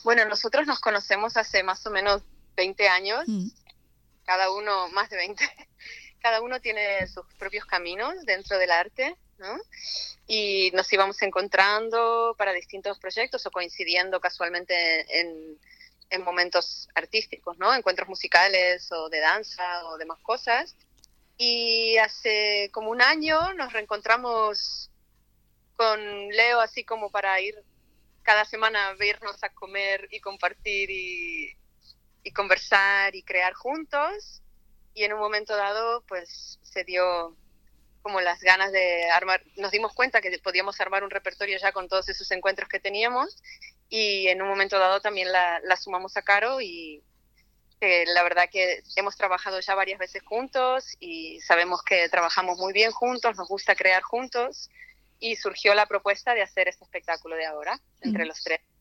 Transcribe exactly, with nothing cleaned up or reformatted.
Bueno, nosotros nos conocemos hace más o menos veinte años, Mm. cada uno, más de veinte. Cada uno tiene sus propios caminos dentro del arte, ¿no? Y nos íbamos encontrando para distintos proyectos o coincidiendo casualmente en, en momentos artísticos, ¿no? Encuentros musicales o de danza o demás cosas. Y hace como un año nos reencontramos con Leo así como para ir cada semana a vernos a comer y compartir y, y conversar y crear juntos. Y en un momento dado, pues se dio como las ganas de armar, nos dimos cuenta que podíamos armar un repertorio ya con todos esos encuentros que teníamos, y en un momento dado también la, la sumamos a Caro, y que la verdad que hemos trabajado ya varias veces juntos y sabemos que trabajamos muy bien juntos, nos gusta crear juntos, y surgió la propuesta de hacer este espectáculo de ahora, entre Mm. los tres.